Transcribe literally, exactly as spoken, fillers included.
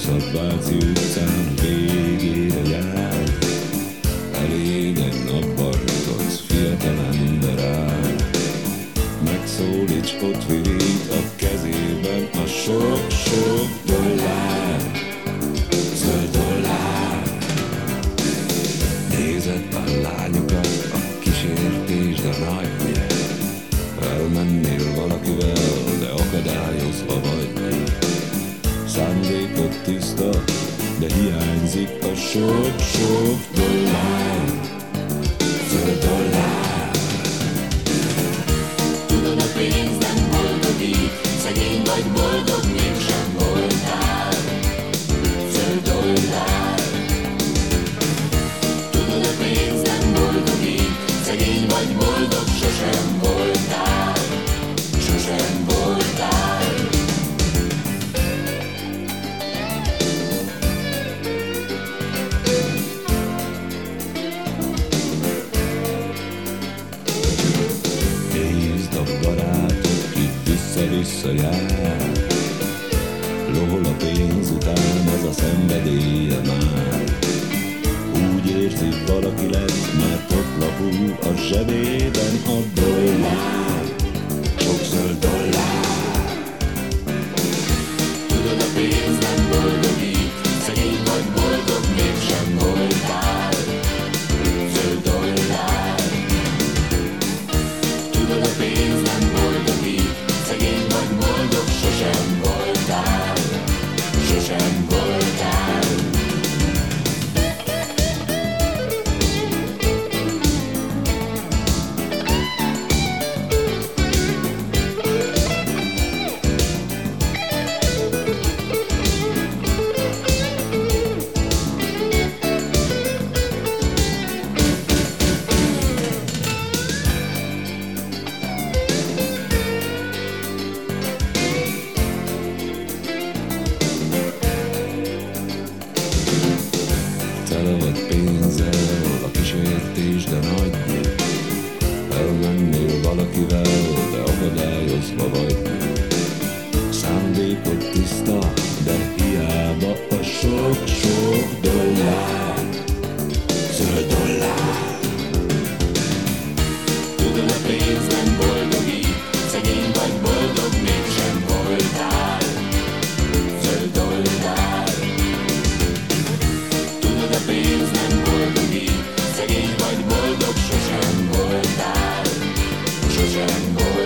Szabváci utcán végére jár, eléd egy napbarkac fiatal ember áll. Megszólíts, ott virít a kezében a sok-sok dollár, zöld dollár. Nézed a lányokat, a kísértésd a nagy nyer. Elmennél valakivel, de akadályozva vagy. Szándékod tiszta, de hiányzik a sok-sok dollár, zöld dollár. Tudod, a pénz nem boldogít, szegény vagy boldog, mégsem voltál, zöld dollár. Tudod, a pénz nem boldogít, szegény vagy boldog, sosem voltál, sosem voltál. Nézd a barátot, ki vissza-vissza jár, lohol a pénz után, ez a szenvedélye már. Úgy érzi, valaki lett, mert ott lapul a zsebében a dollár, sok zöld dollár. Tudod, a pénz nem boldogít, szegény vagy boldog, mégsem voltál, zöld dollár. Tudod, a pénz nem boldogít, szegény vagy boldog, sosem voltál, sosem voltál. Tele vagy pénzzel, a kísértésd a nagy nyer. Elmennél valakivel, de akadályozva vagy. Szándékod tiszta, de hiába a sok-sok dollár, zöld dollár. Tudod, a pénz nem boldogít, szegény vagy boldog, mégsem voltál, zöld dollár. Tudod, a pénz nem boldogít, szegény vagy boldog, sosem voltál, sosem voltál.